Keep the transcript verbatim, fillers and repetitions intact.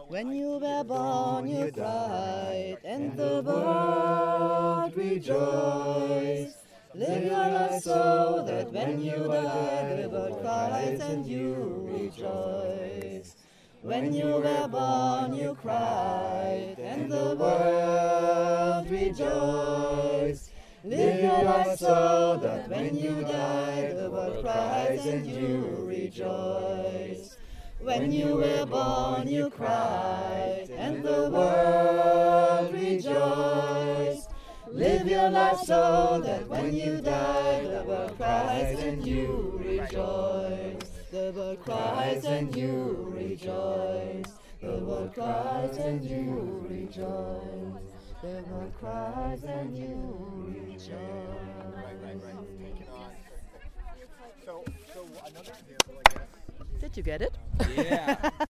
When you were born, you cried, and the world rejoiced. Live your life so that when you die, the world cries and you rejoice. When you were born, you cried, and the world rejoiced. Live your life so that when you die, the world cries and you rejoice. When you were born, you cried, and the world rejoiced. Live your life so that when you die, the world cries and you rejoice. The world cries and you rejoice. The world cries and you rejoice. The world cries and you rejoice. So, so another example, I guess. Did you get it? Yeah.